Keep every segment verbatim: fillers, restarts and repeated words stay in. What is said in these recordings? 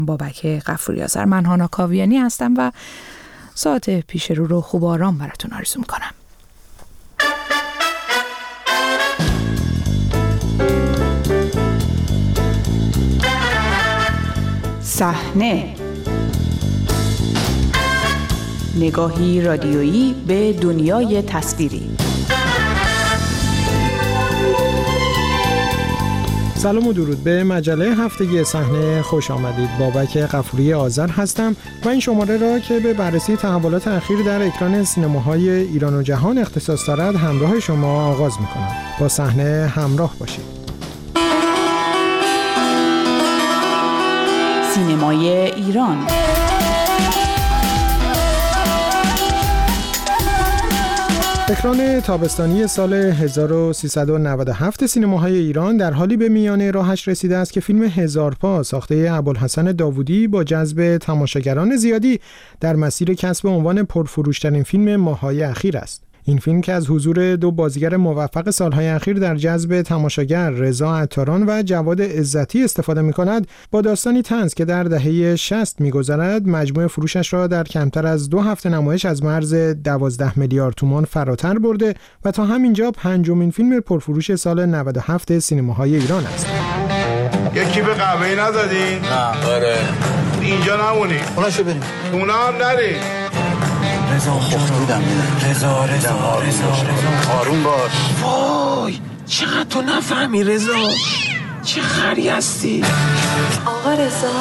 بابک غفوری آذر. من هانا کاویانی هستم و ساعت پیش رو رو خوب آرام براتون آرزو میکنم. صحنه، نگاهی رادیویی به دنیای تصویری. سلام و درود، به مجله هفتگی صحنه خوش آمدید. بابک غفوری آذر هستم و این شماره را که به بررسی تحولات اخیر در اکران سینماهای ایران و جهان اختصاص دارد همراه شما آغاز می‌کنم. با صحنه همراه باشید. سینمای ایران. اکران تابستانی سال هزار و سیصد و نود و هفت سینماهای ایران در حالی به میانه راهش رسیده است که فیلم هزار پا ساخته ابوالحسن داوودی با جذب تماشاگران زیادی در مسیر کسب عنوان پرفروش‌ترین فیلم ماه‌های اخیر است. این فیلم که از حضور دو بازیگر موفق سالهای اخیر در جذب تماشاگر رضا عطاران و جواد عزتی استفاده می‌کند، با داستانی طنز که در دهه شصت می‌گذرد، مجموع فروشش را در کمتر از دو هفته نمایش از مرز دوازده میلیارد تومان فراتر برده و تا همینجا پنجمین فیلم پرفروش سال نود و هفت سینماهای ایران است. یکی به قهوه‌ای ندادین؟ نه. آره. اینجا نمونی. اوناشو بریم. اونا هم نری. رضا خوب بودم میدن. رضا رضا رضا آروم باش. وای چقدر تو نفهمی رضا، چه خری هستی. آقا رضا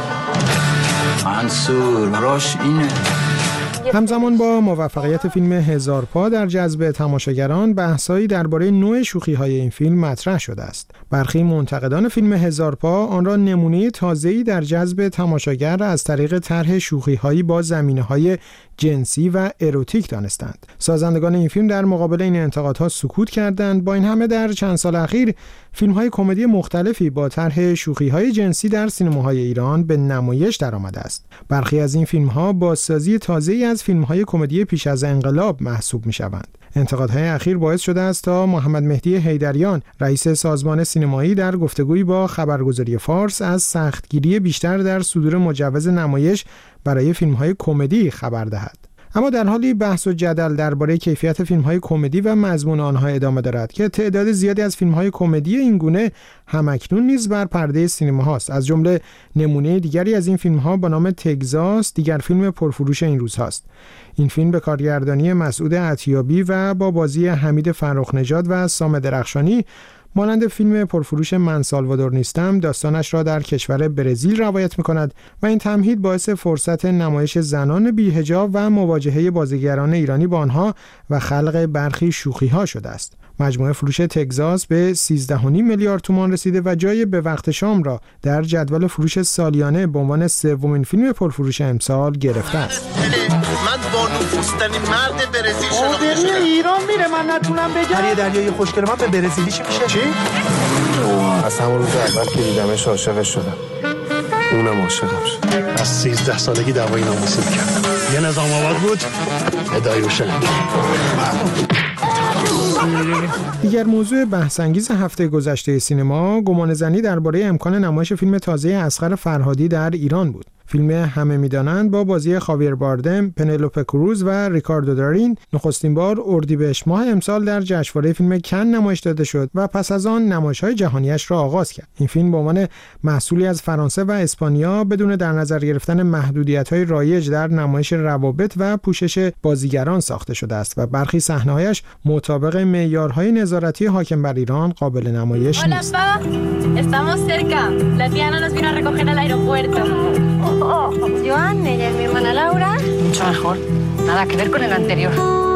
منصور راش اینه. همزمان با موفقیت فیلم هزار پا در جذب تماشاگران، بحثایی درباره نوع شوخی‌های این فیلم مطرح شده است. برخی منتقدان فیلم هزار پا آن را نمونه تازه‌ای در جذب تماشاگر از طریق طرح شوخی‌هایی با زمینه‌های جنسی و اروتیک دانستند. سازندگان این فیلم در مقابل این انتقادها سکوت کردند. با این همه در چند سال اخیر فیلم‌های کمدی مختلفی با طرح شوخی‌های جنسی در سینماهای ایران به نمایش درآمده است. برخی از این فیلم‌ها بازسازی تازه‌ای از فیلم‌های کمدی پیش از انقلاب محسوب می‌شوند. انتقادهای اخیر باعث شده است تا محمد مهدی حیدریان، رئیس سازمان سینمایی، در گفتگویی با خبرگزاری فارس از سختگیری بیشتر در صدور مجوز نمایش برای فیلم‌های کمدی خبر دهد. اما در حالی بحث و جدل درباره کیفیت فیلم‌های کمدی و مضمون آنها ادامه دارد که تعداد زیادی از فیلم‌های کمدی این گونه همکنون نیز بر پرده سینما هاست. از جمله نمونه دیگری از این فیلم‌ها با نام تگزاس دیگر فیلم پرفروش این روزهاست. این فیلم به کارگردانی مسعود عطیابی و با بازی حمید فرخ‌نژاد و سام درخشانی مانند فیلم پرفروش من سالوادور نیستم داستانش را در کشور برزیل روایت می‌کند و این تمهید باعث فرصت نمایش زنان بی‌حجاب و مواجهه بازیگران ایرانی با آنها و خلق برخی شوخی‌ها شده است. مجموع فروش تگزاس به سیزده و نیم میلیارد تومان رسیده و جای به وقت شام را در جدول فروش سالیانه به عنوان سومین فیلم پرفروش امسال گرفته است. من با نفوذترین مرد برزیل شناخته شدم. ایران میره من نتونم بگم. هر یه دریای خوشگل من به برزیلی چی میشه؟ چی؟ از همون روز اول که دیدمش عاشقش شدم. اونم عاشقم شد. از سیزده سالگی دعوای ناموسی می‌کردم. یه نظام آباد بود. ادعای روشن. دیگر موضوع بحث‌انگیز هفته گذشته سینما گمانه‌زنی درباره امکان نمایش فیلم تازه اصغر فرهادی در ایران بود. فیلم همه می‌دانند با بازی خاویر باردم، پنلوپه کروز و ریکاردو دارین نخستین بار اردیبهشت ماه امسال در جشنواره فیلم کن نمایش داده شد و پس از آن نمایش‌های جهانیش را آغاز کرد. این فیلم به عنوان محصولی از فرانسه و اسپانیا بدون در نظر گرفتن محدودیت‌های رایج در نمایش روابط و پوشش بازیگران ساخته شده است و برخی صحنه‌هایش مطابق معیارهای نظارتی حاکم بر ایران قابل نمایش نیست. Oh, Joan, ella es mi hermana Laura. Mucho mejor. Nada que ver con el anterior.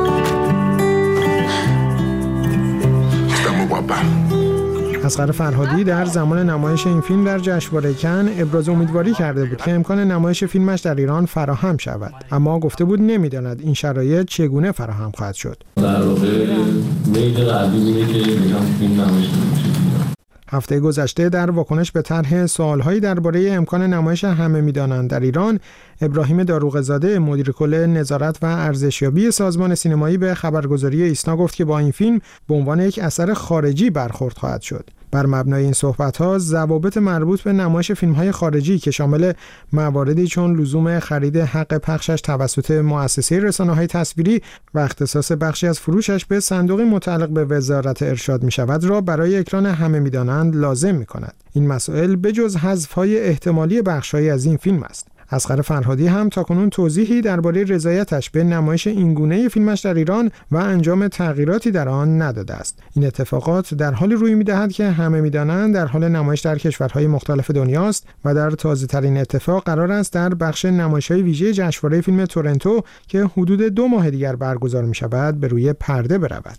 Está muy guapa. اصغر فرهادی در زمان نمایش این فیلم در جشنواره کن ابراز امیدواری کرده بود که امکان نمایش فیلمش در ایران فراهم شود، اما گفته بود نمی‌داند این شرایط چگونه فراهم خواهد شد. در واقع میل قلبی اینه که فیلم نمایش بشه. هفته گذشته در واکنش به طرح سوال‌هایی درباره امکان نمایش همه می‌دانند در ایران، ابراهیم داروغزاده مدیر کل نظارت و ارزشیابی سازمان سینمایی به خبرگزاری ایسنا گفت که با این فیلم به عنوان یک اثر خارجی برخورد خواهد شد. بر مبنای این صحبت‌ها ضوابط مربوط به نمایش فیلم‌های خارجی که شامل مواردی چون لزوم خرید حق پخشش توسط مؤسسه رسانه‌های تصویری و اختصاص بخشی از فروشش به صندوقی متعلق به وزارت ارشاد می‌شود را برای اکران همه می‌دانند لازم می‌کند. این مسائل بجز حذف‌های احتمالی بخش‌هایی از این فیلم است. اصغر فرهادی هم تاکنون توضیحی درباره رضایتش به نمایش اینگونه فیلمش در ایران و انجام تغییراتی در آن نداده است. این اتفاقات در حالی روی می‌دهد که همه می‌دانند در حال نمایش در کشورهای مختلف دنیاست و در تازه‌ترین اتفاق قرار است در بخش نمایش‌های ویژه جشنواره فیلم تورنتو که حدود دو ماه دیگر برگزار می‌شود به روی پرده برود.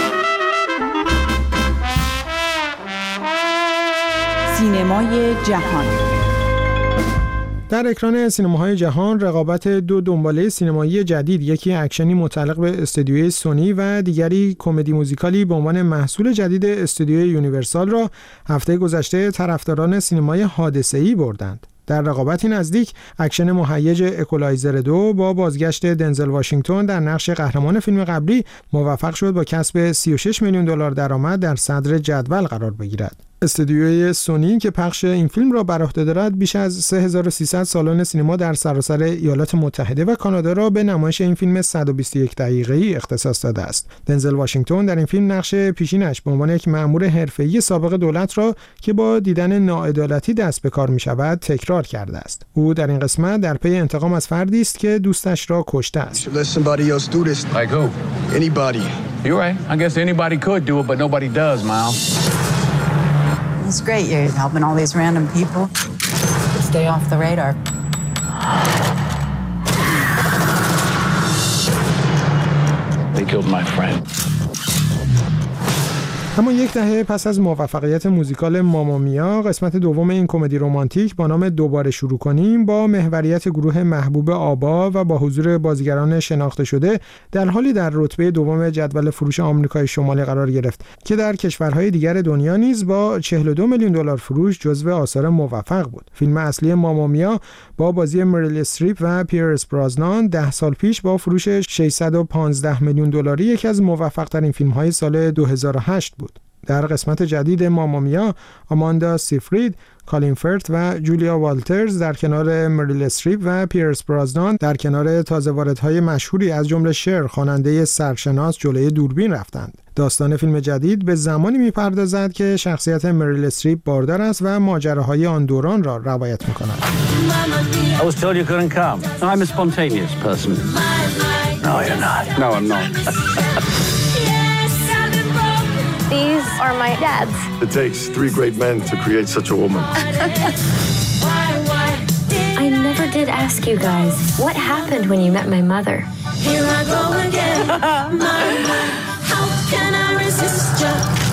سینمای جهان. در اکران سینماهای جهان رقابت دو دنباله سینمایی جدید، یکی اکشنی متعلق به استودیوی سونی و دیگری کمدی موزیکالی به عنوان محصول جدید استودیوی یونیورسال را هفته گذشته طرفداران سینمای حادثه‌ای بردند. در رقابتی نزدیک اکشن مهیج اکولایزر دو با بازگشت دنزل واشنگتن در نقش قهرمان فیلم قبلی موفق شد با کسب سی و شش میلیون دلار درآمد در صدر جدول قرار بگیرد. استودیوی سونی که پخش این فیلم را بر عهده دارد بیش از سه هزار و سیصد سالن سینما در سراسر ایالات متحده و کانادا را به نمایش این فیلم صد و بیست و یک دقیقه‌ای اختصاص داده است. دنزل واشنگتن در این فیلم نقش پیشینش به عنوان یک مأمور حرفه‌ای سابق دولت را که با دیدن ناعدالتی دست به کار می‌شود تکرار کرده است. او در این قسمت در پی انتقام از فردی است که دوستش را کشته است. It's great you're helping all these random people stay off the radar. They killed my friend. اما یک دهه پس از موفقیت موزیکال ماما میا، قسمت دوم این کمدی رمانتیک با نام دوباره شروع کنیم با محوریت گروه محبوب آبا و با حضور بازیگران شناخته شده در حالی در رتبه دوم جدول فروش آمریکای شمالی قرار گرفت که در کشورهای دیگر دنیا نیز با چهل و دو میلیون دلار فروش جزو آثار موفق بود. فیلم اصلی ماما میا با بازی مریل استریپ و پیرس برازنان ده سال پیش با فروش ششصد و پانزده میلیون دلاری یکی از موفق‌ترین فیلم‌های سال دو هزار و هشت بود. در قسمت جدید ماما میا، آماندا سیفرید، کالین فرت و جولیا والترز در کنار مریل استریپ و پیرس برازنان در کنار تازه واردهای مشهوری از جمله شر خواننده سرشناس جلوی دوربین رفتند. داستان فیلم جدید به زمانی می‌پردازد که شخصیت مریل استریپ باردار است و ماجراهای آن دوران را روایت می‌کند. I was told you couldn't come. I'm a spontaneous person. No, you're not. No, I'm not. These are my dads. It takes three great men to create such a woman. I never did ask you guys, what happened when you met my mother? Here I go again. My, my, how can I resist you?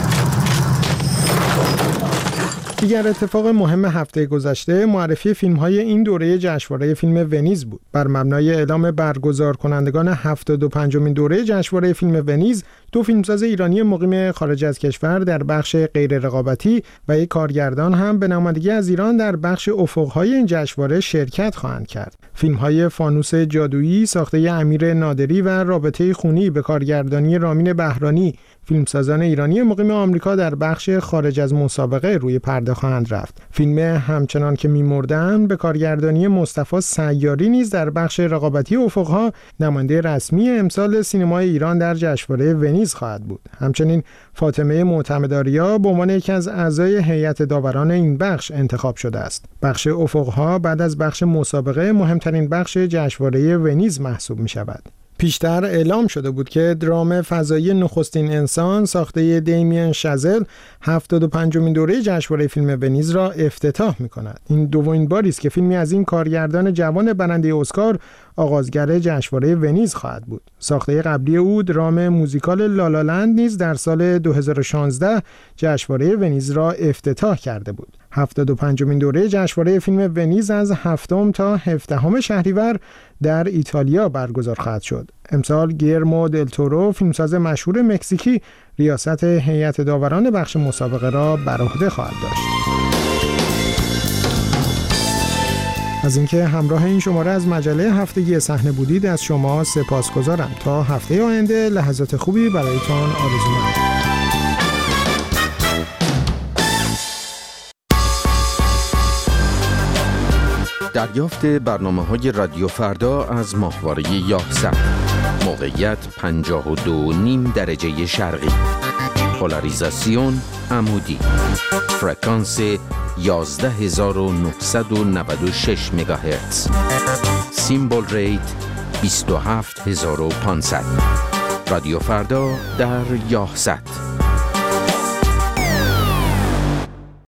دیگر اتفاق مهم هفته گذشته معرفی فیلم‌های این دوره جشنواره فیلم ونیز بود. بر مبنای اعلام برگزار کنندگان هفتاد و پنجمین دوره جشنواره فیلم ونیز، دو فیلمساز ایرانی مقیم خارج از کشور در بخش غیر رقابتی و یک کارگردان هم به نمایندگی از ایران در بخش افق‌های این جشنواره شرکت خواهند کرد. فیلم‌های فانوس جادویی ساخته امیر نادری و رابطه خونی به کارگردانی رامین بهرانی، فیلمسازان ایرانی مقیم آمریکا در بخش خارج از مسابقه روی پرده خواهند رفت. فیلم همچنان که می‌مردند به کارگردانی مصطفی سیاری نیز در بخش رقابتی افق‌ها نماینده رسمی امسال سینمای ایران در جشنواره ونیز خواهد بود. همچنین فاطمه معتمدآریا به عنوان یکی از اعضای هیئت داوران این بخش انتخاب شده است. بخش افق‌ها بعد از بخش مسابقه مهمترین بخش جشنواره ونیز محسوب می‌شود. پیشتر اعلام شده بود که درام فضایی نخستین انسان ساخته دیمین شازل هفتاد و پنجمین دوره جشنواره فیلم ونیز را افتتاح می‌کند. این دومین باری است که فیلمی از این کارگردان جوان برنده اسکار آغازگر جشنواره ونیز خواهد بود. ساخته قبلی او درام موزیکال لالالند نیز در سال دو هزار و شانزده جشنواره ونیز را افتتاح کرده بود. هفتاد و پنجمین دوره جشنواره فیلم ونیز از هفتم تا هفدهم شهریور در ایتالیا برگزار خواهد شد. امسال گیرمو دل تورو، فیلمساز مشهور مکزیکی، ریاست هیئت داوران بخش مسابقه را بر عهده خواهد داشت. از اینکه همراه این شماره از مجله هفتگی صحنه بودید از شما سپاسگزارم. تا هفته آینده لحظات خوبی برایتان آرزو می‌کنم. دریافت برنامه‌های رادیو فردا از ماهواره یاهصد. موقعیت پنجاه و دو و نیم درجه شرقی. پولاریزاسیون عمودی. فرکانس یازده هزار و نهصد و نود و شش مگاهرتز. سیمبل ریت بیست و هفت هزار و پانصد. رادیو فردا در یاهصد.